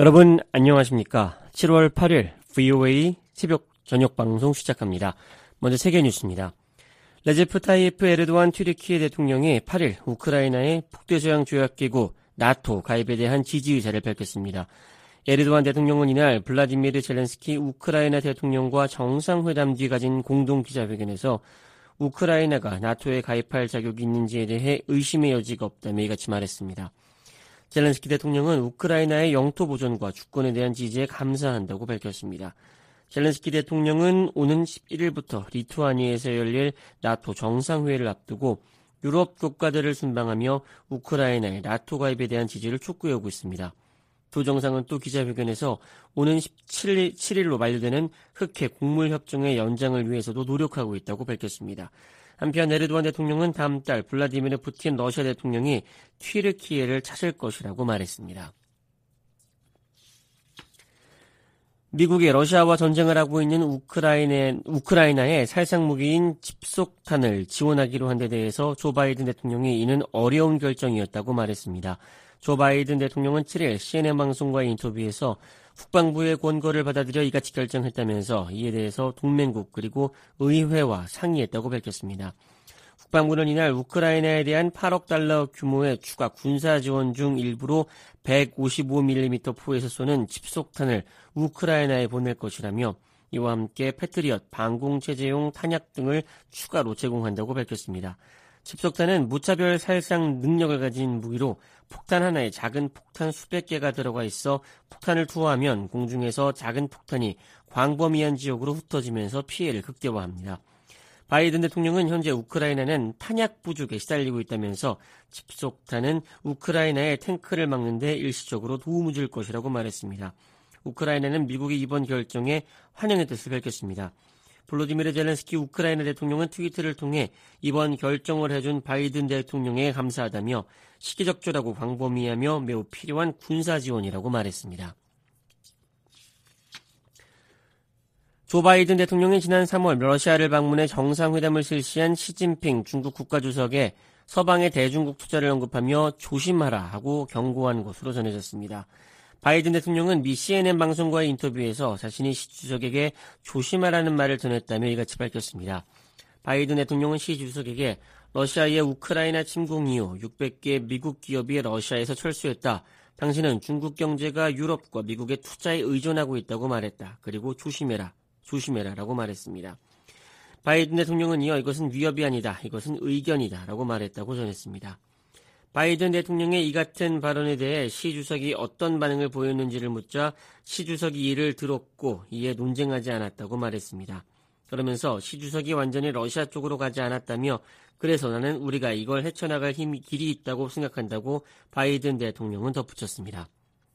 여러분 안녕하십니까? 7월 8일 VOA 새벽 저녁 방송 시작합니다. 먼저 세계 뉴스입니다. 레제프 타이프 에르도안 튀르키예 대통령이 8일 우크라이나의 북대서양 조약기구 나토 가입에 대한 지지 의사를 밝혔습니다. 에르도안 대통령은 이날 블라디미르 젤렌스키 우크라이나 대통령과 정상회담 뒤 가진 공동 기자회견에서 우크라이나가 나토에 가입할 자격이 있는지에 대해 의심의 여지가 없다며 이같이 말했습니다. 젤렌스키 대통령은 우크라이나의 영토 보존과 주권에 대한 지지에 감사한다고 밝혔습니다. 젤렌스키 대통령은 오는 11일부터 리투아니아에서 열릴 나토 정상회의를 앞두고 유럽 국가들을 순방하며 우크라이나의 나토 가입에 대한 지지를 촉구해오고 있습니다. 두 정상은 또 기자회견에서 오는 17일로 만료되는 흑해 곡물협정의 연장을 위해서도 노력하고 있다고 밝혔습니다. 한편 에르도안 대통령은 다음 달 블라디미르 푸틴 러시아 대통령이 튀르키예를 찾을 것이라고 말했습니다. 미국이 러시아와 전쟁을 하고 있는 우크라이나의 살상무기인 집속탄을 지원하기로 한 데 대해서 조 바이든 대통령이 이는 어려운 결정이었다고 말했습니다. 조 바이든 대통령은 7일 CNN 방송과의 인터뷰에서 국방부의 권고를 받아들여 이같이 결정했다면서 이에 대해서 동맹국 그리고 의회와 상의했다고 밝혔습니다. 국방부는 이날 우크라이나에 대한 8억 달러 규모의 추가 군사 지원 중 일부로 155mm 포에서 쏘는 집속탄을 우크라이나에 보낼 것이라며 이와 함께 패트리엇 방공체제용 탄약 등을 추가로 제공한다고 밝혔습니다. 집속탄은 무차별 살상 능력을 가진 무기로 폭탄 하나에 작은 폭탄 수백 개가 들어가 있어 폭탄을 투하하면 공중에서 작은 폭탄이 광범위한 지역으로 흩어지면서 피해를 극대화합니다. 바이든 대통령은 현재 우크라이나는 탄약 부족에 시달리고 있다면서 집속탄은 우크라이나의 탱크를 막는 데 일시적으로 도움을 줄 것이라고 말했습니다. 우크라이나는 미국의 이번 결정에 환영의 뜻을 밝혔습니다. 볼로디미르 젤렌스키 우크라이나 대통령은 트위터를 통해 이번 결정을 해준 바이든 대통령에 감사하다며 시기적절하고 광범위하며 매우 필요한 군사 지원이라고 말했습니다. 조 바이든 대통령이 지난 3월 러시아를 방문해 정상회담을 실시한 시진핑 중국 국가주석에 서방의 대중국 투자를 언급하며 조심하라 하고 경고한 것으로 전해졌습니다. 바이든 대통령은 미 CNN 방송과의 인터뷰에서 자신이 시 주석에게 조심하라는 말을 전했다며 이같이 밝혔습니다. 바이든 대통령은 시 주석에게 러시아의 우크라이나 침공 이후 600개 미국 기업이 러시아에서 철수했다. 당신은 중국 경제가 유럽과 미국의 투자에 의존하고 있다고 말했다. 그리고 조심해라라고 말했습니다. 바이든 대통령은 이어 이것은 위협이 아니다. 이것은 의견이다. 라고 말했다고 전했습니다. 바이든 대통령의 이 같은 발언에 대해 시 주석이 어떤 반응을 보였는지를 묻자 시 주석이 이를 들었고 이에 논쟁하지 않았다고 말했습니다. 그러면서 시 주석이 완전히 러시아 쪽으로 가지 않았다며 그래서 나는 우리가 이걸 헤쳐나갈 길이 있다고 생각한다고 바이든 대통령은 덧붙였습니다.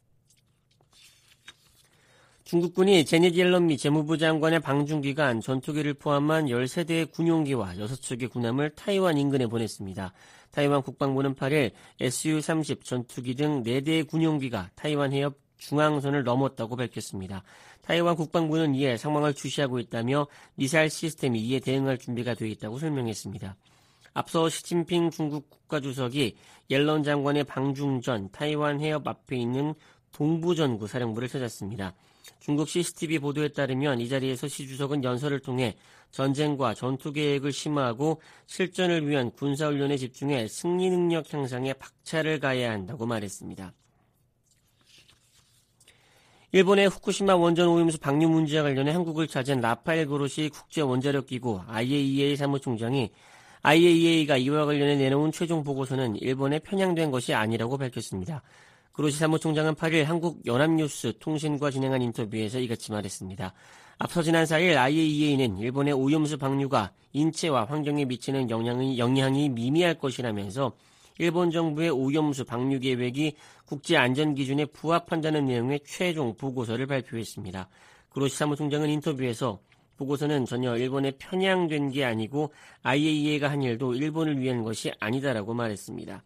중국군이 제닛 옐런 미 재무부 장관의 방중기간 전투기를 포함한 13대의 군용기와 6척의 군함을 타이완 인근에 보냈습니다. 타이완 국방부는 8일 Su-30 전투기 등 4대의 군용기가 타이완 해협 중앙선을 넘었다고 밝혔습니다. 타이완 국방부는 이에 상황을 주시하고 있다며 미사일 시스템이 이에 대응할 준비가 되어 있다고 설명했습니다. 앞서 시진핑 중국 국가주석이 옐런 장관의 방중 전 타이완 해협 앞에 있는 동부전구 사령부를 찾았습니다. 중국 CCTV 보도에 따르면 이 자리에서 시 주석은 연설을 통해 전쟁과 전투 계획을 심화하고 실전을 위한 군사훈련에 집중해 승리 능력 향상에 박차를 가해야 한다고 말했습니다. 일본의 후쿠시마 원전 오염수 방류 문제와 관련해 한국을 찾은 라파엘 그로시 국제원자력기구 IAEA 사무총장이 IAEA가 이와 관련해 내놓은 최종 보고서는 일본에 편향된 것이 아니라고 밝혔습니다. 그로시 사무총장은 8일 한국 연합뉴스 통신과 진행한 인터뷰에서 이같이 말했습니다. 앞서 지난 4일 IAEA는 일본의 오염수 방류가 인체와 환경에 미치는 영향이 미미할 것이라면서 일본 정부의 오염수 방류 계획이 국제안전기준에 부합한다는 내용의 최종 보고서를 발표했습니다. 그로시 사무총장은 인터뷰에서 보고서는 전혀 일본에 편향된 게 아니고 IAEA가 한 일도 일본을 위한 것이 아니다라고 말했습니다.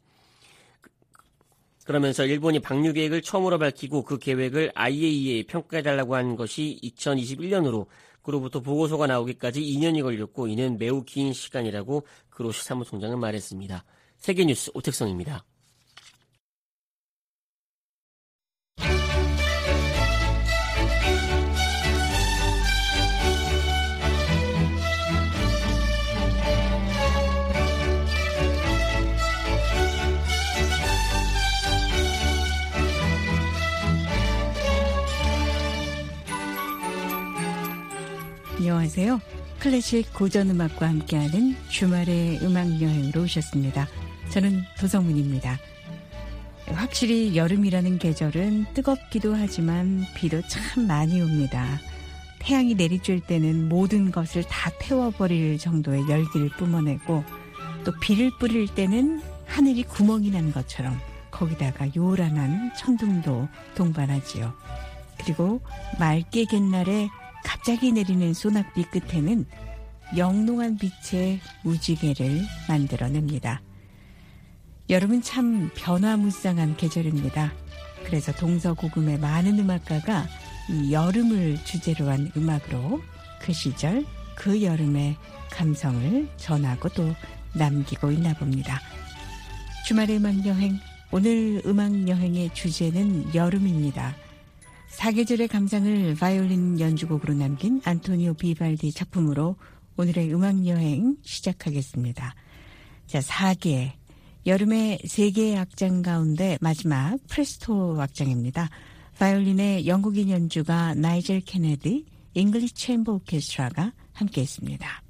그러면서 일본이 방류 계획을 처음으로 밝히고 그 계획을 IAEA에 평가해달라고 한 것이 2021년으로 그로부터 보고서가 나오기까지 2년이 걸렸고 이는 매우 긴 시간이라고 그로시 사무총장은 말했습니다. 세계뉴스 오택성입니다. 안녕하세요. 클래식 고전음악과 함께하는 주말의 음악여행으로 오셨습니다. 저는 도성문입니다. 확실히 여름이라는 계절은 뜨겁기도 하지만 비도 참 많이 옵니다. 태양이 내리쬐을 때는 모든 것을 다 태워버릴 정도의 열기를 뿜어내고 또 비를 뿌릴 때는 하늘이 구멍이 난 것처럼 거기다가 요란한 천둥도 동반하지요. 그리고 맑게 갠 날에 갑자기 내리는 소낙비 끝에는 영롱한 빛의 무지개를 만들어냅니다. 여름은 참 변화무쌍한 계절입니다. 그래서 동서고금의 많은 음악가가 이 여름을 주제로 한 음악으로 그 시절 그 여름의 감성을 전하고 또 남기고 있나 봅니다. 주말의 음악여행, 오늘 음악여행의 주제는 여름입니다. 사계절의 감상을 바이올린 연주곡으로 남긴 안토니오 비발디 작품으로 오늘의 음악여행 시작하겠습니다. 자, 4개, 여름의 3개의 악장 가운데 마지막 프레스토 악장입니다. 바이올린의 영국인 연주가 나이젤 케네디, 잉글리시 챔버 오케스트라가 함께했습니다.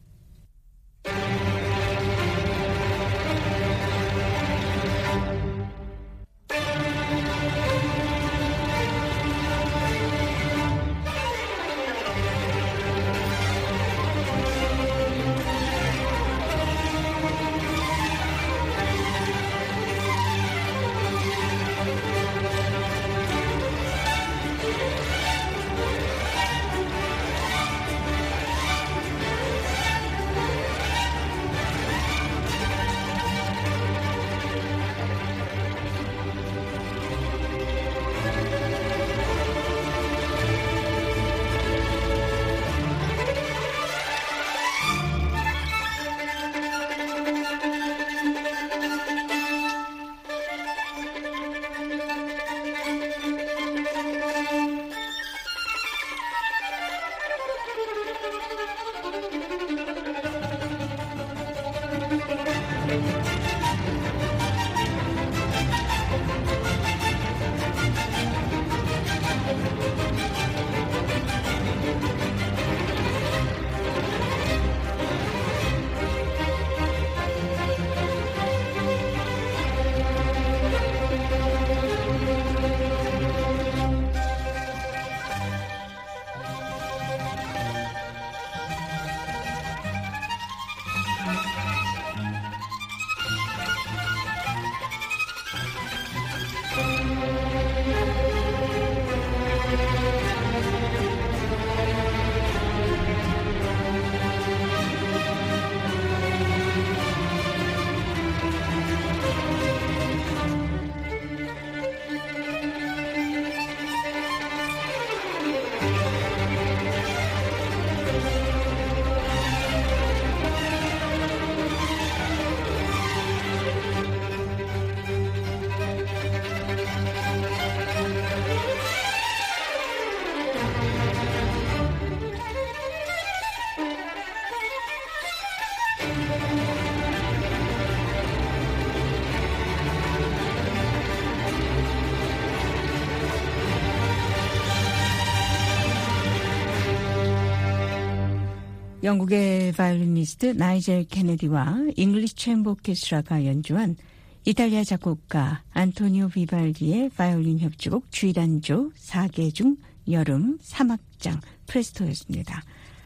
영국의 바이올리니스트 나이젤 케네디와 잉글리시 챔버 오케스트라가 연주한 이탈리아 작곡가 안토니오 비발디의 바이올린 협주곡 G단조 4개 중 여름 3악장 프레스토였습니다.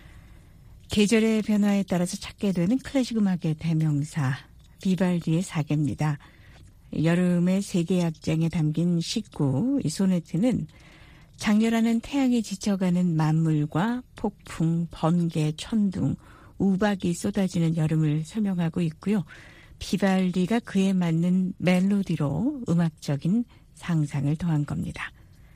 계절의 변화에 따라서 찾게 되는 클래식 음악의 대명사 비발디의 4개입니다. 여름의 3개의 악장에 담긴 시구, 이 소네트는 장렬하는 태양에 지쳐가는 만물과 폭풍, 번개, 천둥, 우박이 쏟아지는 여름을 설명하고 있고요. 비발디가 그에 맞는 멜로디로 음악적인 상상을 더한 겁니다.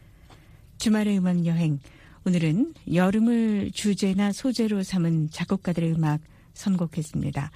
주말의 음악여행, 오늘은 여름을 주제나 소재로 삼은 작곡가들의 음악 선곡했습니다.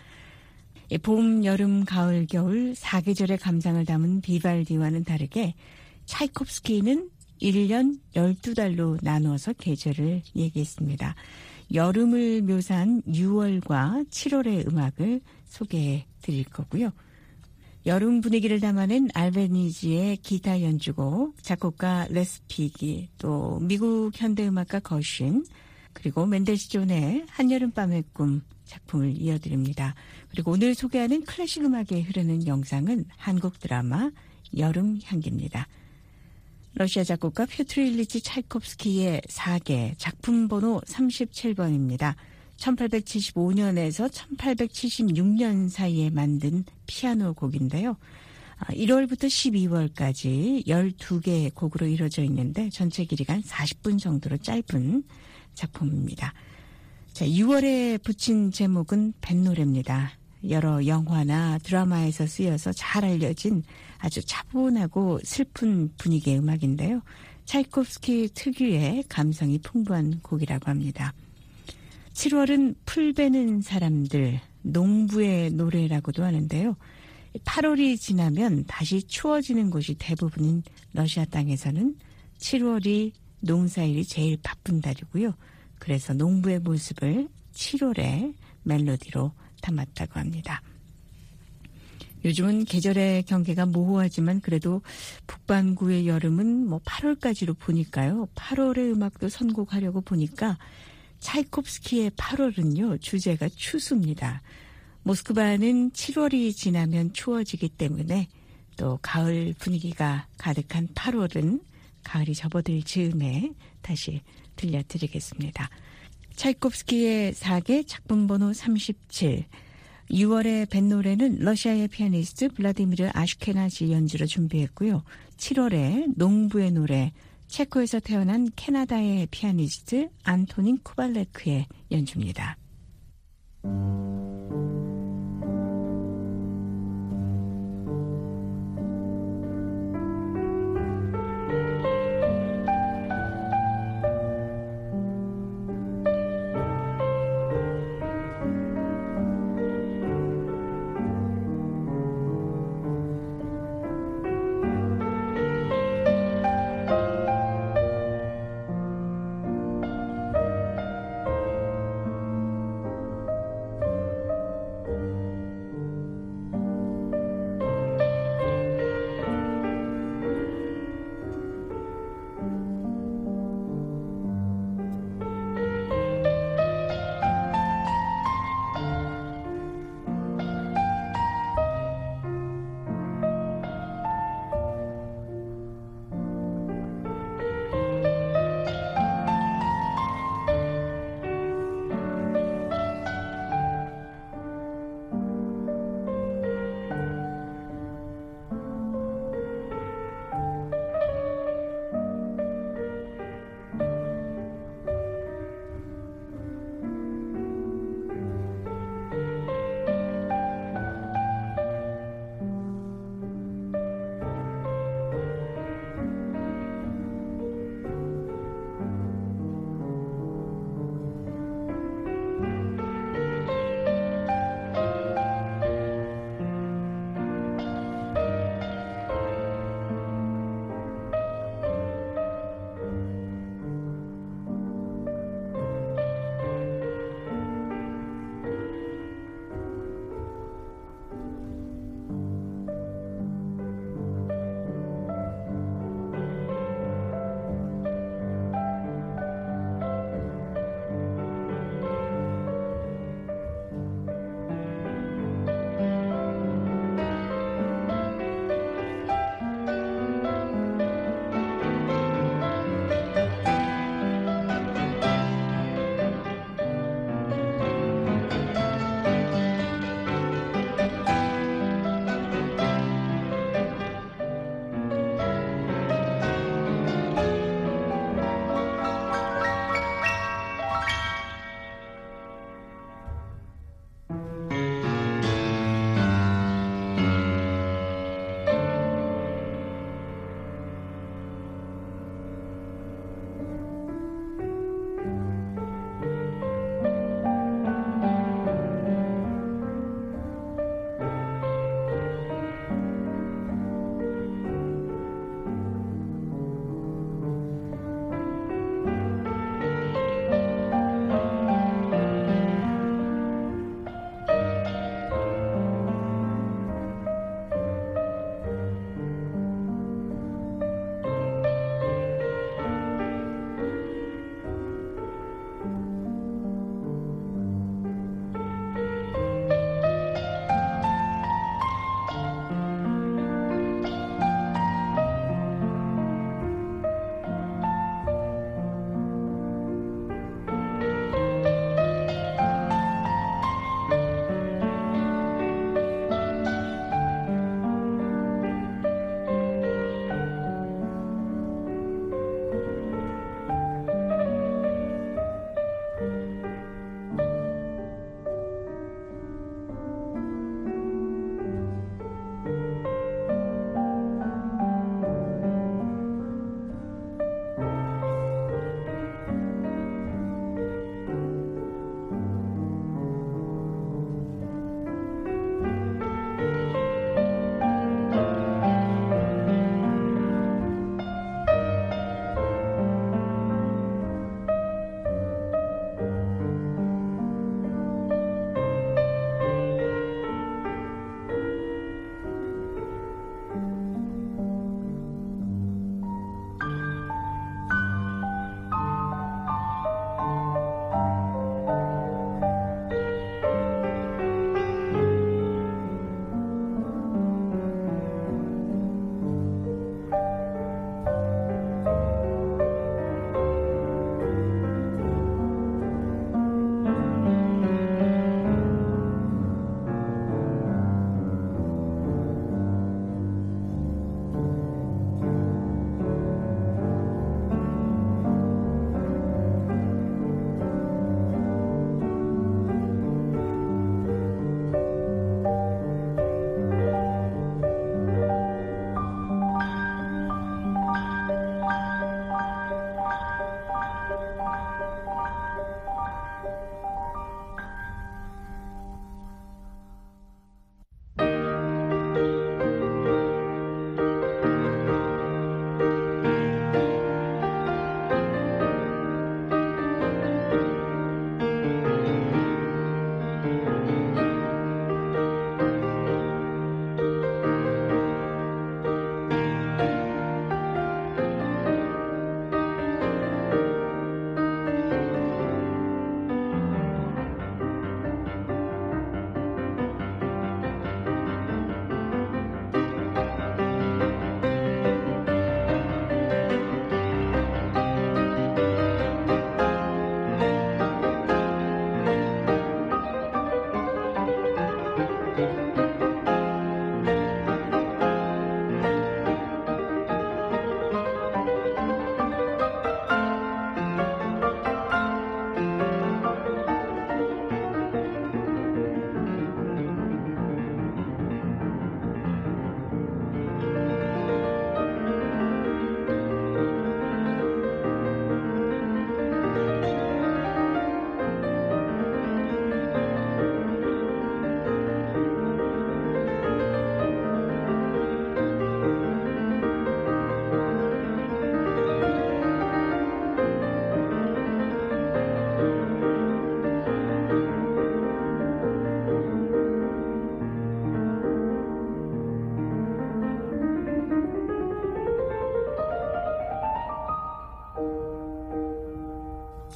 봄, 여름, 가을, 겨울 4계절의 감상을 담은 비발디와는 다르게 차이콥스키는 1년 12달로 나누어서 계절을 얘기했습니다. 여름을 묘사한 6월과 7월의 음악을 소개해 드릴 거고요. 여름 분위기를 담아낸 알베니지의 기타 연주곡, 작곡가 레스피기, 또 미국 현대음악가 거신, 그리고 멘델스존의 한여름밤의 꿈 작품을 이어드립니다. 그리고 오늘 소개하는 클래식 음악에 흐르는 영상은 한국 드라마 여름향기입니다. 러시아 작곡가 표트르 일리치 차이콥스키의 사계 작품 번호 37번입니다. 1875년에서 1876년 사이에 만든 피아노 곡인데요. 1월부터 12월까지 12개의 곡으로 이루어져 있는데 전체 길이가 한 40분 정도로 짧은 작품입니다. 자, 6월에 붙인 제목은 뱃노래입니다. 여러 영화나 드라마에서 쓰여서 잘 알려진 아주 차분하고 슬픈 분위기의 음악인데요. 차이콥스키 특유의 감성이 풍부한 곡이라고 합니다. 7월은 풀 베는 사람들, 농부의 노래라고도 하는데요. 8월이 지나면 다시 추워지는 곳이 대부분인 러시아 땅에서는 7월이 농사일이 제일 바쁜 달이고요. 그래서 농부의 모습을 7월의 멜로디로 담았다고 합니다. 요즘은 계절의 경계가 모호하지만 그래도 북반구의 여름은 8월까지로 보니까요. 8월의 음악도 선곡하려고 보니까 차이콥스키의 8월은요. 주제가 추수입니다. 모스크바는 7월이 지나면 추워지기 때문에 또 가을 분위기가 가득한 8월은 가을이 접어들 즈음에 다시 들려드리겠습니다. 차이콥스키의 사계 작품 번호 37. 6월의 뱃노래는 러시아의 피아니스트 블라디미르 아슈케나지 연주로 준비했고요. 7월에 농부의 노래, 체코에서 태어난 캐나다의 피아니스트 안토닌 쿠발레크의 연주입니다.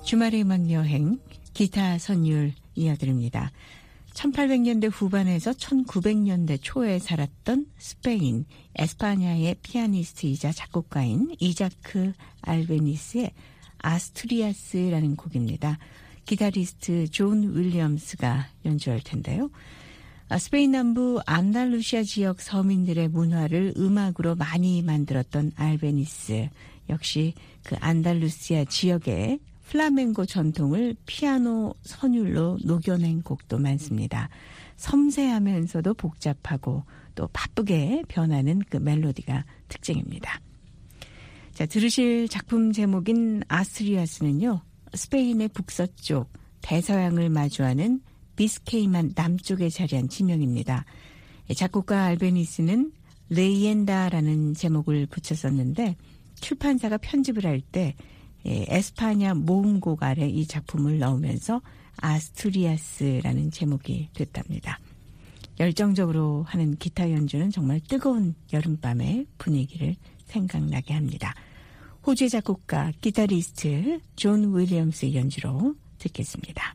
주말의 음악 여행 기타 선율 이어드립니다. 1800년대 후반에서 1900년대 초에 살았던 스페인 에스파냐의 피아니스트이자 작곡가인 이자크 알베니스의 아스투리아스라는 곡입니다. 기타리스트 존 윌리엄스가 연주할 텐데요. 스페인 남부 안달루시아 지역 서민들의 문화를 음악으로 많이 만들었던 알베니스, 역시 그 안달루시아 지역의 플라멩고 전통을 피아노 선율로 녹여낸 곡도 많습니다. 섬세하면서도 복잡하고 또 바쁘게 변하는 그 멜로디가 특징입니다. 자, 들으실 작품 제목인 아스투리아스는요, 스페인의 북서쪽 대서양을 마주하는 비스케이만 남쪽에 자리한 지명입니다. 작곡가 알베니스는 레이엔다라는 제목을 붙였었는데 출판사가 편집을 할 때 에스파냐 모음곡 아래 이 작품을 넣으면서 아스투리아스라는 제목이 됐답니다. 열정적으로 하는 기타 연주는 정말 뜨거운 여름밤의 분위기를 생각나게 합니다. 호주의 작곡가 기타리스트 존 윌리엄스의 연주로 듣겠습니다.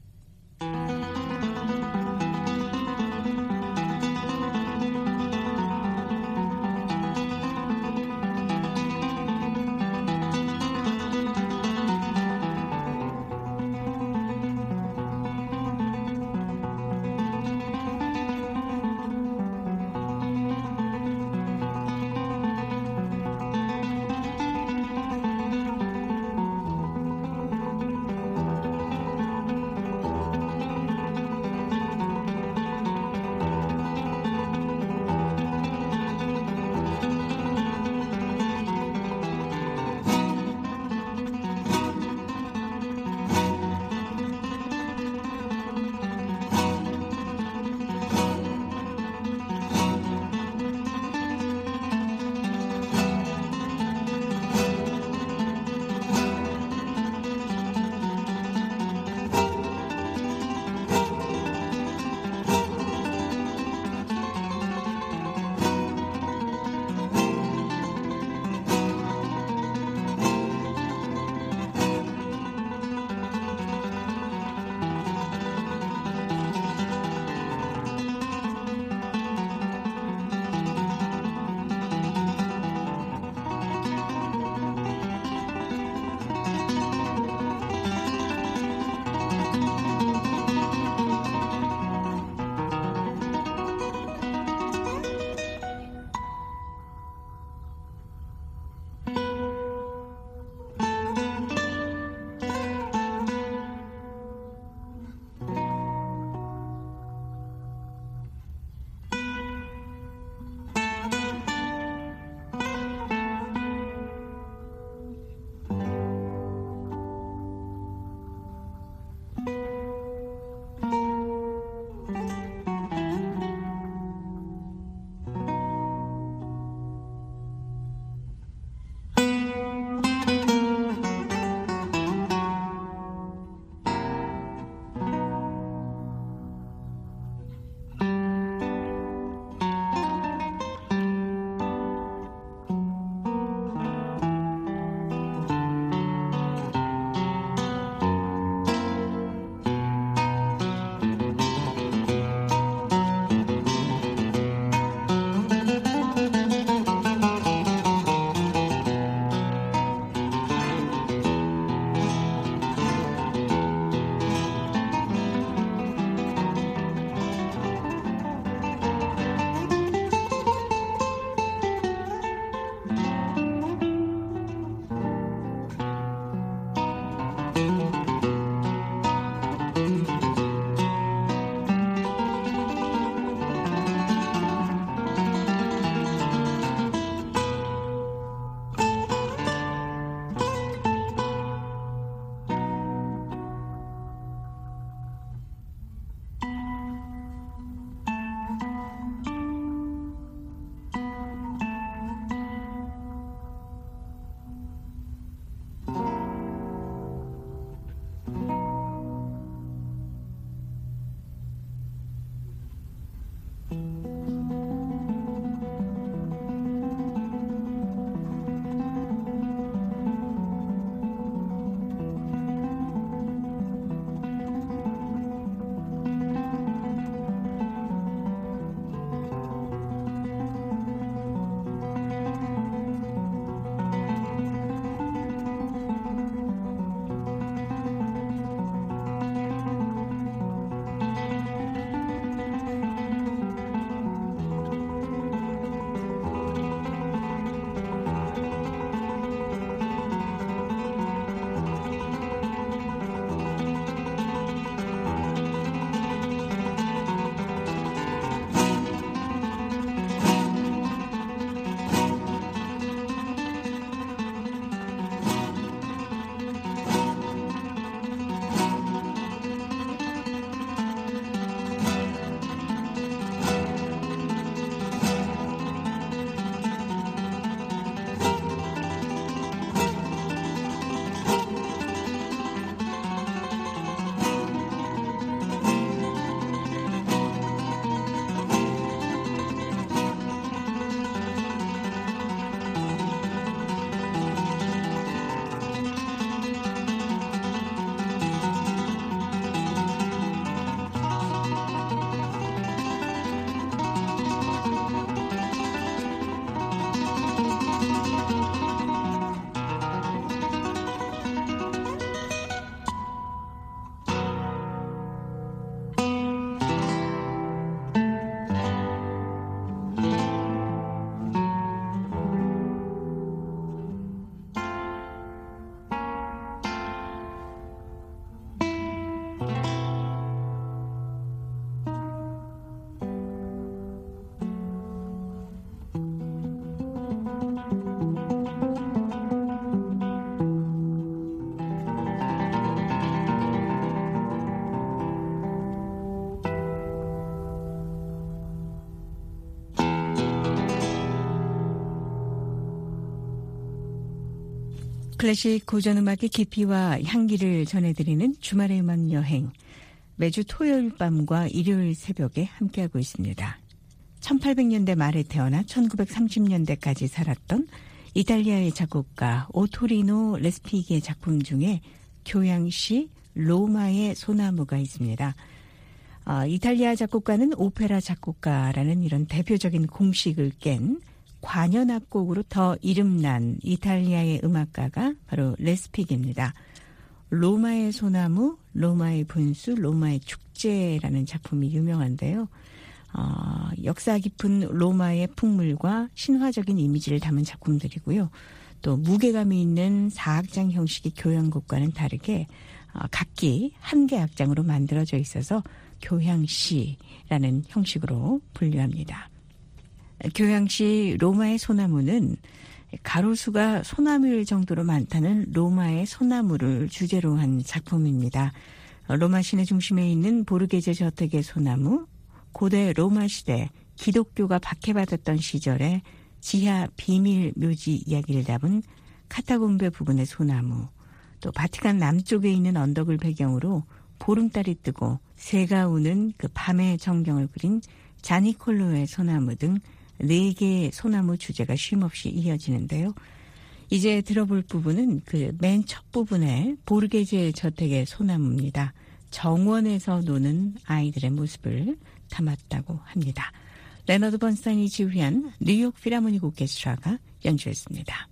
클래식 고전음악의 깊이와 향기를 전해드리는 주말의 음악여행. 매주 토요일 밤과 일요일 새벽에 함께하고 있습니다. 1800년대 말에 태어나 1930년대까지 살았던 이탈리아의 작곡가 오토리노 레스피기의 작품 중에 교향시 로마의 소나무가 있습니다. 이탈리아 작곡가는 오페라 작곡가라는 이런 대표적인 공식을 깬 관현악곡으로 더 이름난 이탈리아의 음악가가 바로 레스피기입니다. 로마의 소나무, 로마의 분수, 로마의 축제라는 작품이 유명한데요. 역사 깊은 로마의 풍물과 신화적인 이미지를 담은 작품들이고요. 또 무게감이 있는 사악장 형식의 교향곡과는 다르게 각기 한 개 악장으로 만들어져 있어서 교향시라는 형식으로 분류합니다. 교향시 로마의 소나무는 가로수가 소나무일 정도로 많다는 로마의 소나무를 주제로 한 작품입니다. 로마 시내 중심에 있는 보르게제 저택의 소나무, 고대 로마 시대 기독교가 박해받았던 시절에 지하 비밀 묘지 이야기를 담은 카타콤베 부근의 소나무, 또 바티칸 남쪽에 있는 언덕을 배경으로 보름달이 뜨고 새가 우는 그 밤의 전경을 그린 자니콜로의 소나무 등 4개의 소나무 주제가 쉼없이 이어지는데요. 이제 들어볼 부분은 그 맨 첫 부분의 보르게제 저택의 소나무입니다. 정원에서 노는 아이들의 모습을 담았다고 합니다. 레너드 번스타인이 지휘한 뉴욕 필하모닉 오케스트라가 연주했습니다.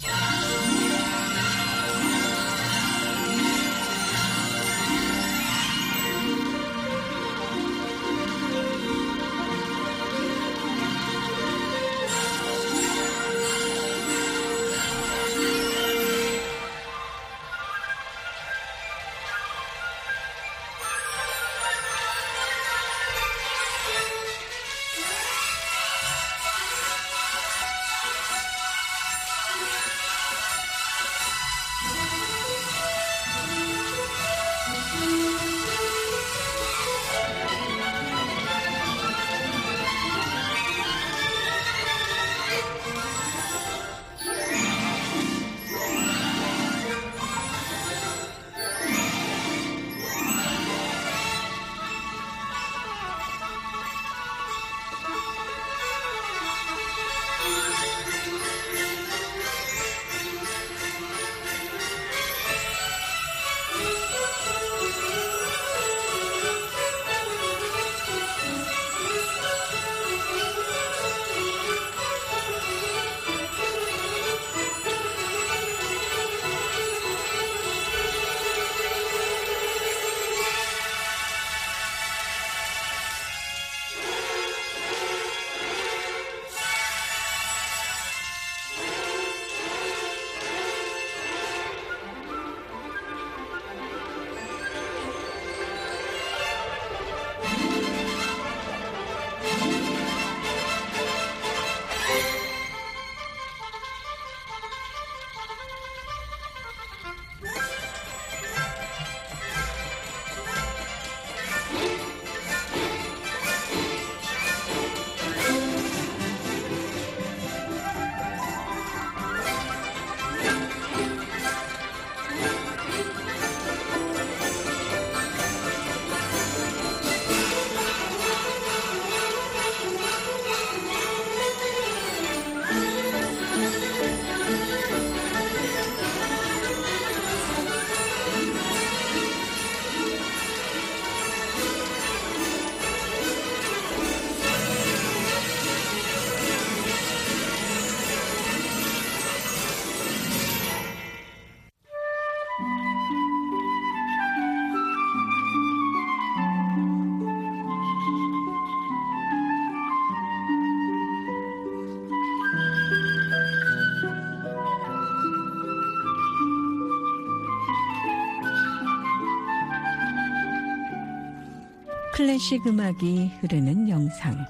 클래식 음악이 흐르는 영상.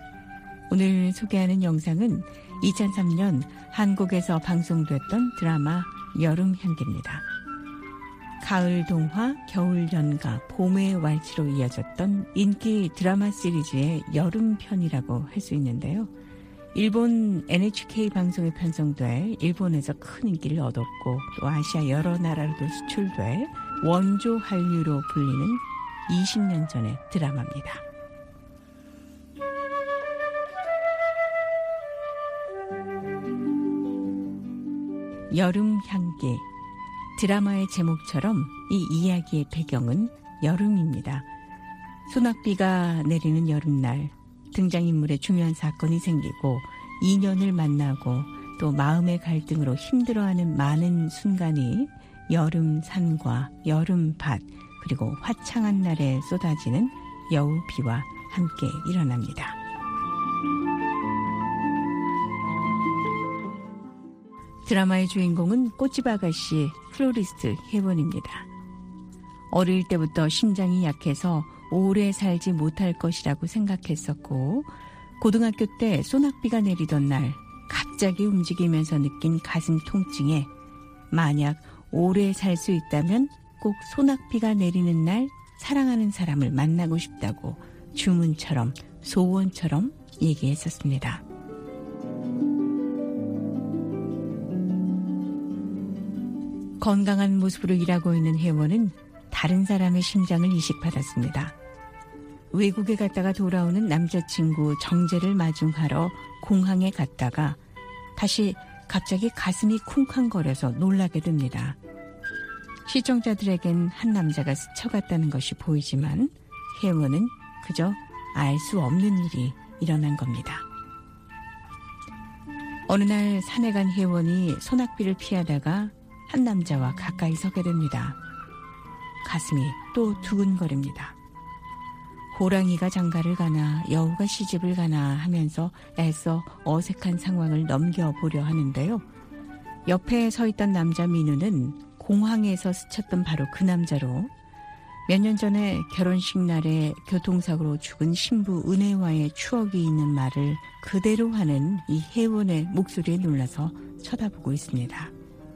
오늘 소개하는 영상은 2003년 한국에서 방송됐던 드라마 여름향기입니다. 가을 동화, 겨울 연가, 봄의 왈츠로 이어졌던 인기 드라마 시리즈의 여름편이라고 할 수 있는데요. 일본 NHK 방송에 편성돼 일본에서 큰 인기를 얻었고 또 아시아 여러 나라로도 수출돼 원조 한류로 불리는 20년 전의 드라마입니다. 여름 향기. 드라마의 제목처럼 이 이야기의 배경은 여름입니다. 소낙비가 내리는 여름날 등장인물의 중요한 사건이 생기고 인연을 만나고 또 마음의 갈등으로 힘들어하는 많은 순간이 여름 산과 여름 밭 그리고 화창한 날에 쏟아지는 여우비와 함께 일어납니다. 드라마의 주인공은 꽃집 아가씨 플로리스트 혜원입니다. 어릴 때부터 심장이 약해서 오래 살지 못할 것이라고 생각했었고 고등학교 때 소낙비가 내리던 날 갑자기 움직이면서 느낀 가슴 통증에 만약 오래 살 수 있다면 꼭 소낙비가 내리는 날 사랑하는 사람을 만나고 싶다고 주문처럼 소원처럼 얘기했었습니다. 건강한 모습으로 일하고 있는 혜원은 다른 사람의 심장을 이식받았습니다. 외국에 갔다가 돌아오는 남자친구 정재를 마중하러 공항에 갔다가 다시 갑자기 가슴이 쿵쾅거려서 놀라게 됩니다. 시청자들에겐 한 남자가 스쳐갔다는 것이 보이지만 혜원은 그저 알 수 없는 일이 일어난 겁니다. 어느 날 산에 간 혜원이 소낙비를 피하다가 한 남자와 가까이 서게 됩니다. 가슴이 또 두근거립니다. 호랑이가 장가를 가나 여우가 시집을 가나 하면서 애써 어색한 상황을 넘겨보려 하는데요. 옆에 서 있던 남자 민우는 공항에서 스쳤던 바로 그 남자로 몇 년 전에 결혼식 날에 교통사고로 죽은 신부 은혜와의 추억이 있는 말을 그대로 하는 이 혜원의 목소리에 놀라서 쳐다보고 있습니다.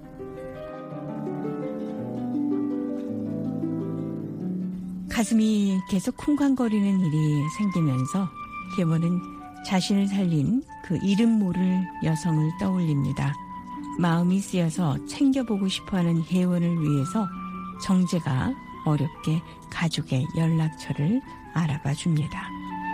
가슴이 계속 쿵쾅거리는 일이 생기면서 혜원은 자신을 살린 그 이름 모를 여성을 떠올립니다. 마음이 쓰여서 챙겨보고 싶어하는 혜원을 위해서 정재가 어렵게 가족의 연락처를 알아봐 줍니다.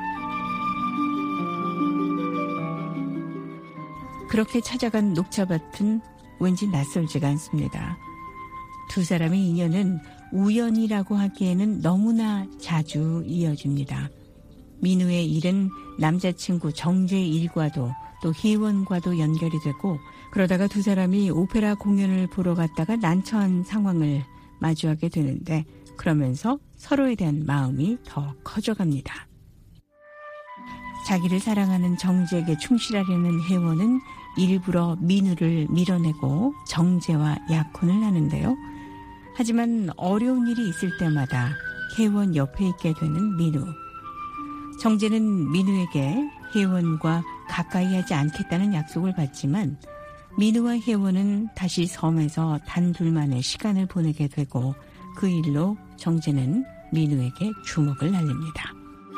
그렇게 찾아간 녹차밭은 왠지 낯설지가 않습니다. 두 사람의 인연은 우연이라고 하기에는 너무나 자주 이어집니다. 민우의 일은 남자친구 정재의 일과도 또 혜원과도 연결이 되고 그러다가 두 사람이 오페라 공연을 보러 갔다가 난처한 상황을 마주하게 되는데 그러면서 서로에 대한 마음이 더 커져갑니다. 자기를 사랑하는 정재에게 충실하려는 혜원은 일부러 민우를 밀어내고 정재와 약혼을 하는데요. 하지만 어려운 일이 있을 때마다 혜원 옆에 있게 되는 민우. 정재는 민우에게 혜원과 가까이 하지 않겠다는 약속을 받지만 민우와 혜원은 다시 섬에서 단둘만의 시간을 보내게 되고 그 일로 정재는 민우에게 주먹을 날립니다.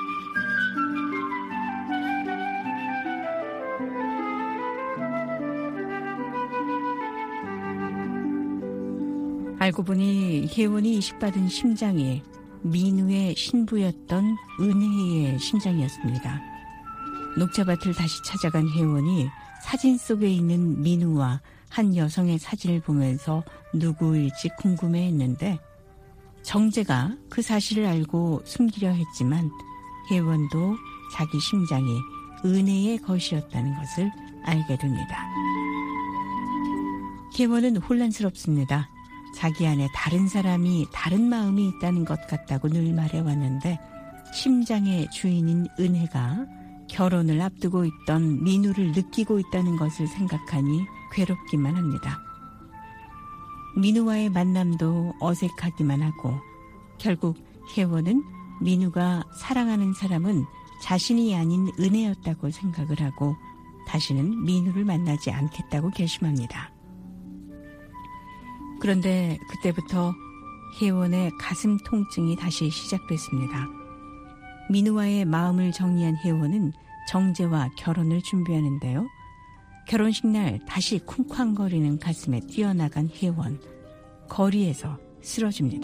알고 보니 혜원이 이식받은 심장이 민우의 신부였던 은혜의 심장이었습니다. 녹차밭을 다시 찾아간 혜원이 사진 속에 있는 민우와 한 여성의 사진을 보면서 누구일지 궁금해했는데 정재가 그 사실을 알고 숨기려 했지만 혜원도 자기 심장이 은혜의 것이었다는 것을 알게 됩니다. 혜원은 혼란스럽습니다. 자기 안에 다른 사람이 다른 마음이 있다는 것 같다고 늘 말해왔는데 심장의 주인인 은혜가 결혼을 앞두고 있던 민우를 느끼고 있다는 것을 생각하니 괴롭기만 합니다. 민우와의 만남도 어색하기만 하고 결국 혜원은 민우가 사랑하는 사람은 자신이 아닌 은혜였다고 생각을 하고 다시는 민우를 만나지 않겠다고 결심합니다. 그런데 그때부터 혜원의 가슴 통증이 다시 시작됐습니다. 민우와의 마음을 정리한 혜원은 정제와 결혼을 준비하는데요. 결혼식 날 다시 쿵쾅거리는 가슴에 뛰어나간 혜원. 거리에서 쓰러집니다.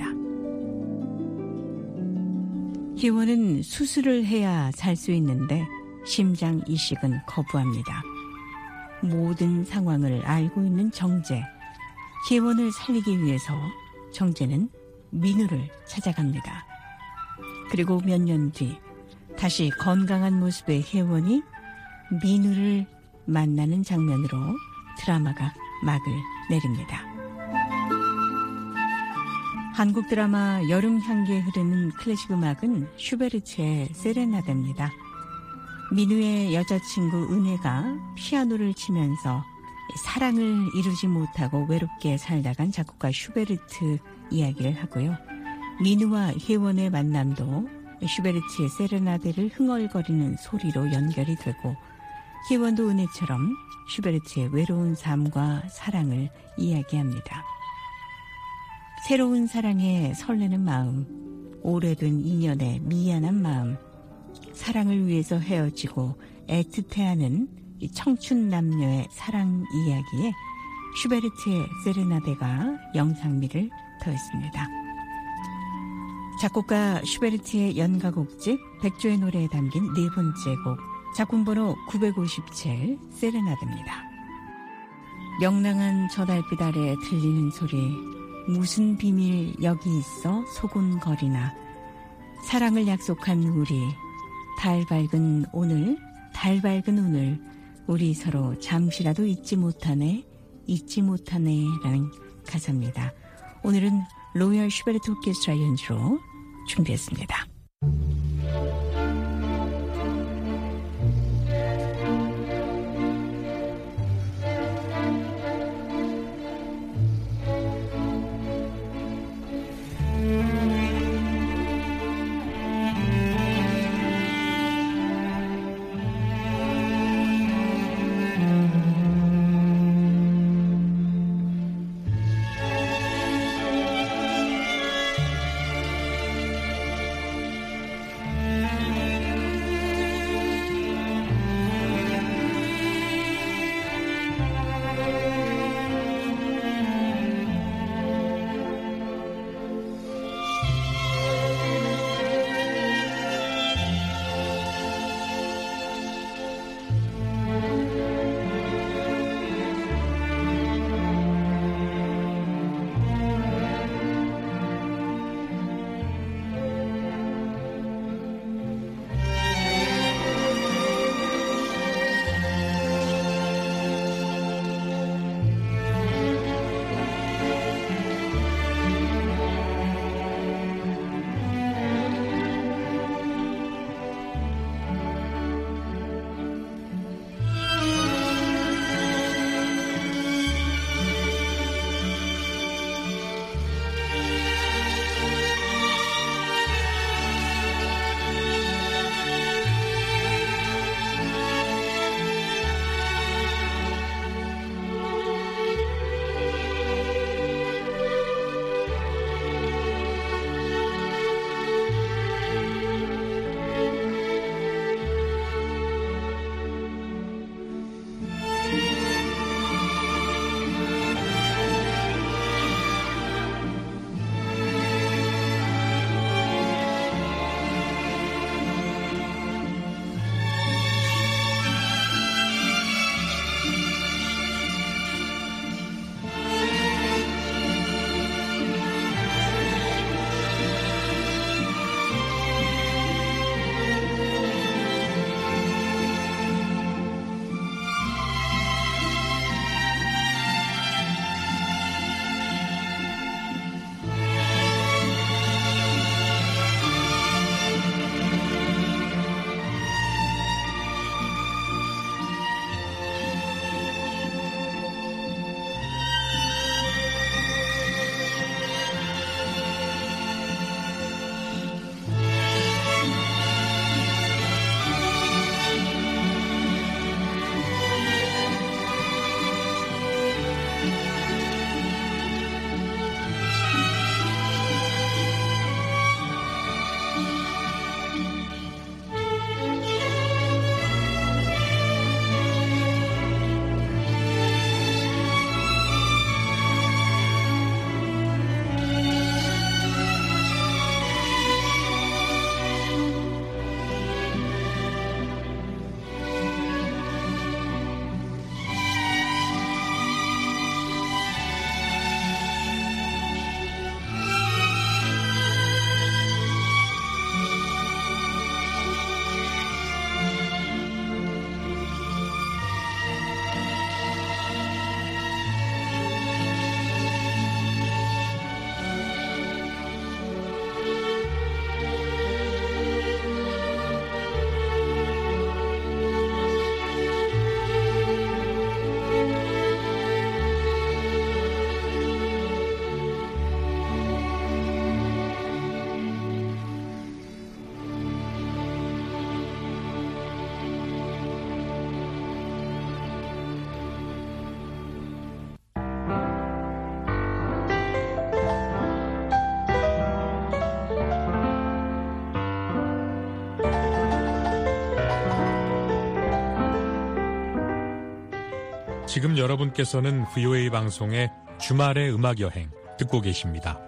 혜원은 수술을 해야 살 수 있는데 심장 이식은 거부합니다. 모든 상황을 알고 있는 정제. 혜원을 살리기 위해서 정제는 민우를 찾아갑니다. 그리고 몇 년 뒤 다시 건강한 모습의 혜원이 민우를 만나는 장면으로 드라마가 막을 내립니다. 한국 드라마 여름 향기에 흐르는 클래식 음악은 슈베르트의 세레나데입니다. 민우의 여자친구 은혜가 피아노를 치면서 사랑을 이루지 못하고 외롭게 살다간 작곡가 슈베르트 이야기를 하고요. 민우와 혜원의 만남도 슈베르트의 세레나데를 흥얼거리는 소리로 연결이 되고 혜원도 은혜처럼 슈베르트의 외로운 삶과 사랑을 이야기합니다. 새로운 사랑에 설레는 마음, 오래된 인연에 미안한 마음, 사랑을 위해서 헤어지고 애틋해하는 청춘 남녀의 사랑 이야기에 슈베르트의 세레나데가 영상미를 더했습니다. 작곡가 슈베르트의 연가곡집 백조의 노래에 담긴 네 번째 곡, 작품번호 957 세레나데입니다. 명랑한 저 달빛 아래 들리는 소리, 무슨 비밀 여기 있어 소곤거리나, 사랑을 약속한 우리, 달 밝은 오늘, 우리 서로 잠시라도 잊지 못하네 라는 가사입니다. 오늘은 로열 슈베르트 오케스트라 연주로 준비했습니다. 지금 여러분께서는 VOA 방송의 주말의 음악여행 듣고 계십니다.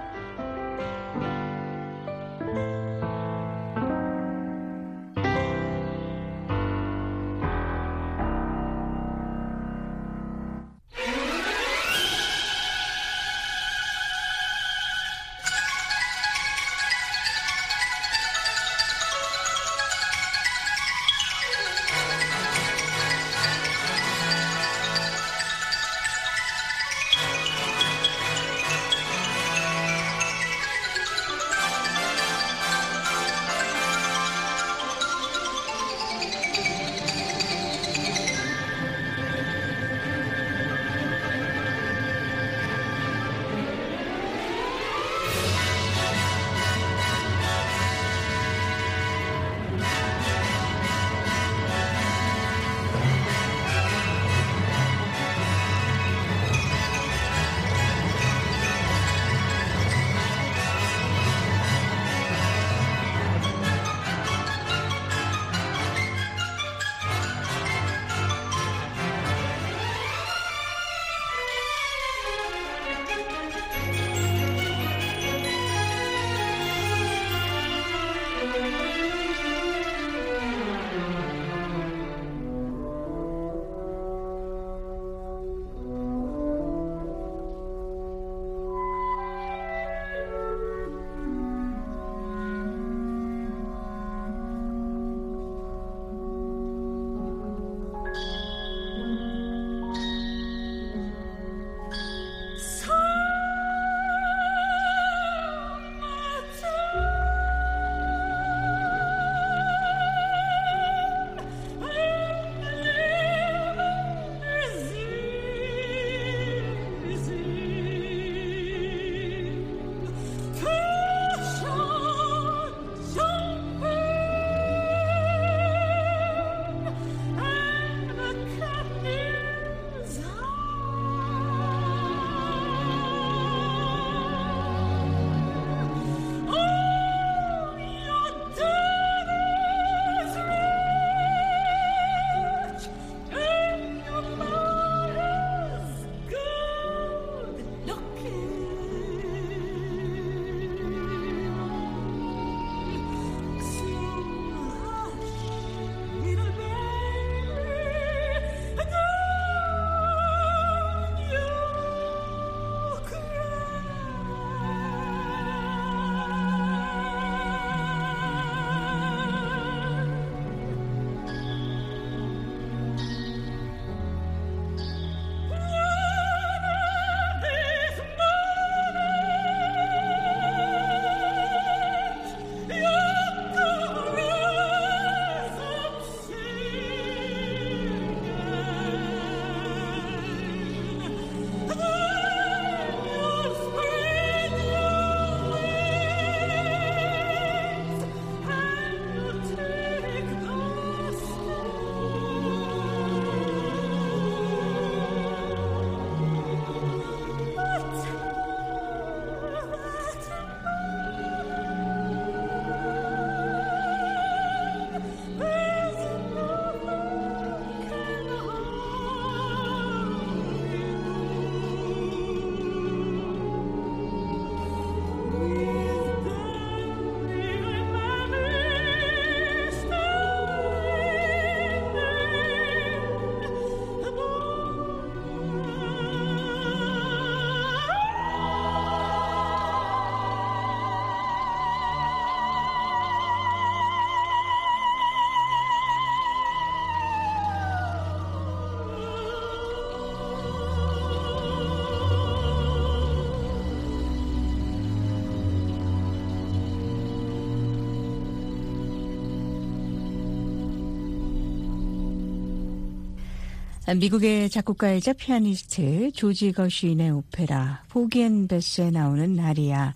미국의 작곡가이자 피아니스트 조지 거쉬인의 오페라 포기 앤 베스에 나오는 나리아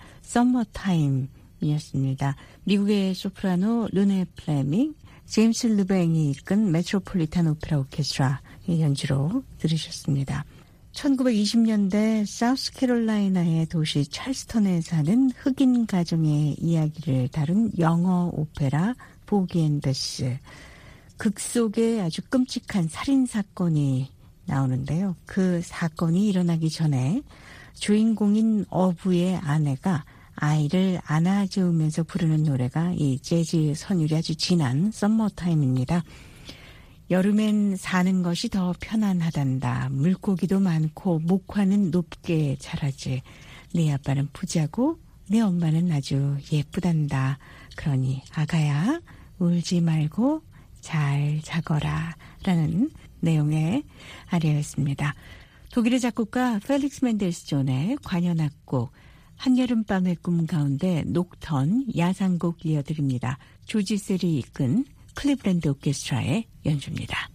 썸머타임이었습니다. 미국의 소프라노 르네 플레밍, 제임스 르뱅이 이끈 메트로폴리탄 오페라 오케스트라의 연주로 들으셨습니다. 1920년대 사우스캐롤라이나의 도시 찰스턴에 사는 흑인 가정의 이야기를 다룬 영어 오페라 포기 앤 베스. 극 속에 아주 끔찍한 살인사건이 나오는데요. 그 사건이 일어나기 전에 주인공인 어부의 아내가 아이를 안아주면서 부르는 노래가 이 재즈 선율이 아주 진한 썸머타임입니다. 여름엔 사는 것이 더 편안하단다. 물고기도 많고 목화는 높게 자라지. 네 아빠는 부자고 네 엄마는 아주 예쁘단다. 그러니 아가야 울지 말고 잘 자거라 라는 내용의 아리아였습니다. 독일의 작곡가 펠릭스 멘델스 존의 관현악곡 한여름밤의 꿈 가운데 녹턴 야상곡 이어드립니다. 조지 셀이 이끈 클리브랜드 오케스트라의 연주입니다.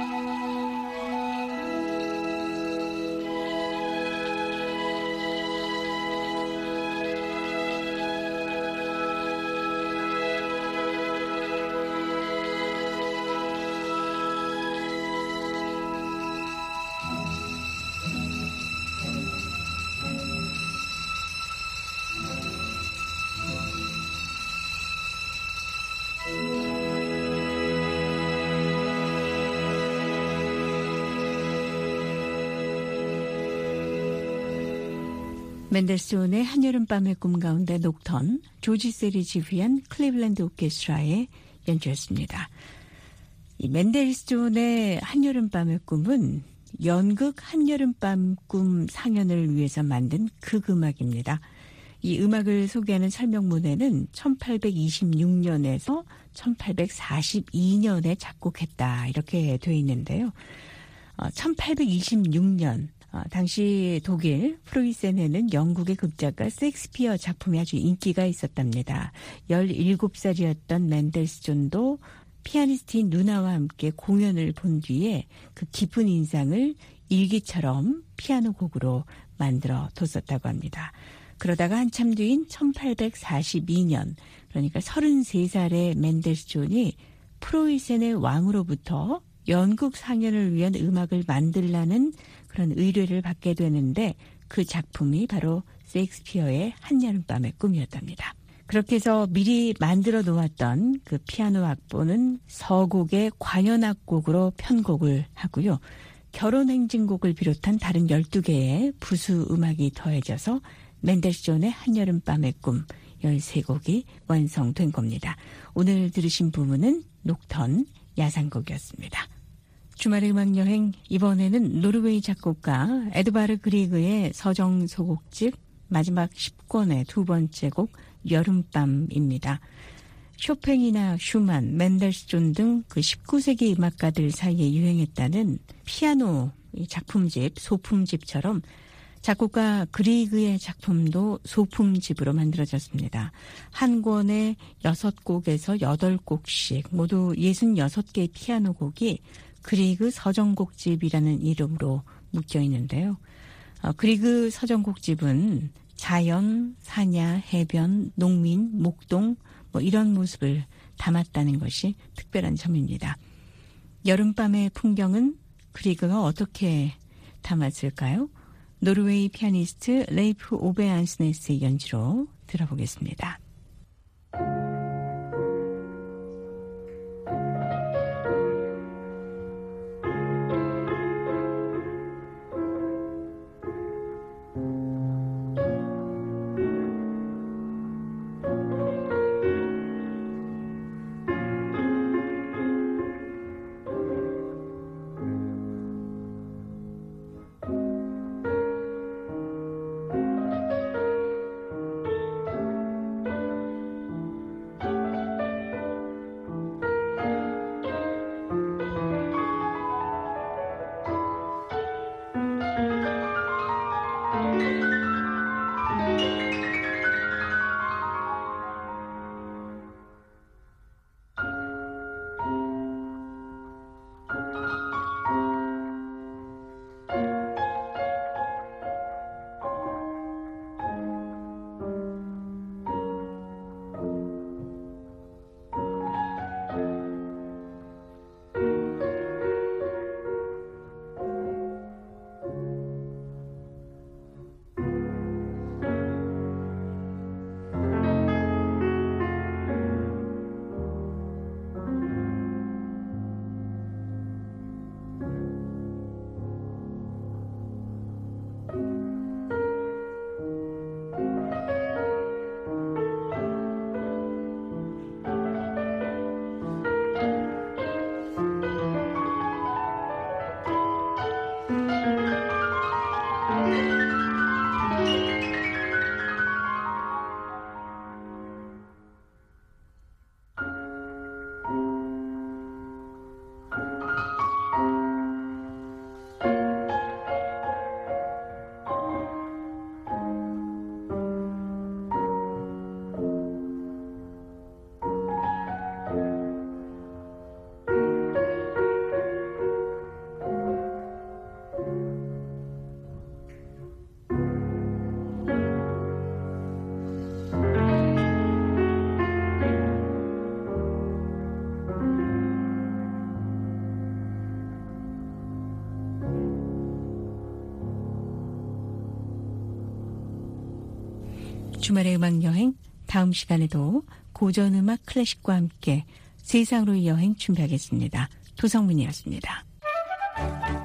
멘델스존의 한여름밤의 꿈 가운데 녹턴, 조지 셀이 지휘한 클리블랜드 오케스트라의 연주였습니다. 이 멘델스존의 한여름밤의 꿈은 연극 한여름밤 꿈 상연을 위해서 만든 극음악입니다. 이 음악을 소개하는 설명문에는 1826년에서 1842년에 작곡했다 이렇게 되어 있는데요. 1826년 당시 독일 프로이센에는 영국의 극작가 셰익스피어 작품이 아주 인기가 있었답니다. 17살이었던 멘델스존도 피아니스트인 누나와 함께 공연을 본 뒤에 그 깊은 인상을 일기처럼 피아노 곡으로 만들어 뒀었다고 합니다. 그러다가 한참 뒤인 1842년, 그러니까 33살의 멘델스존이 프로이센의 왕으로부터 연극 상연을 위한 음악을 만들라는 그런 의뢰를 받게 되는데 그 작품이 바로 셰익스피어의 한여름밤의 꿈이었답니다. 그렇게 해서 미리 만들어 놓았던 그 피아노 악보는 서곡의 관현악곡으로 편곡을 하고요. 결혼행진곡을 비롯한 다른 12개의 부수 음악이 더해져서 멘델스존의 한여름밤의 꿈 13곡이 완성된 겁니다. 오늘 들으신 부분은 녹턴 야상곡이었습니다. 주말의 음악여행, 이번에는 노르웨이 작곡가 에드바르 그리그의 서정 소곡집 마지막 10권의 두 번째 곡 여름밤입니다. 쇼팽이나 슈만, 멘델스존 등 그 19세기 음악가들 사이에 유행했다는 피아노 작품집, 소품집처럼 작곡가 그리그의 작품도 소품집으로 만들어졌습니다. 한 권에 6곡에서 8곡씩 모두 66개의 피아노 곡이 그리그 서정곡집이라는 이름으로 묶여 있는데요. 그리그 서정곡집은 자연, 사냐, 해변, 농민, 목동 이런 모습을 담았다는 것이 특별한 점입니다. 여름밤의 풍경은 그리그가 어떻게 담았을까요? 노르웨이 피아니스트 레이프 오베 안스네스의 연주로 들어보겠습니다. 주말의 음악 여행, 다음 시간에도 고전 음악 클래식과 함께 세상으로의 여행 준비하겠습니다. 도성민이었습니다.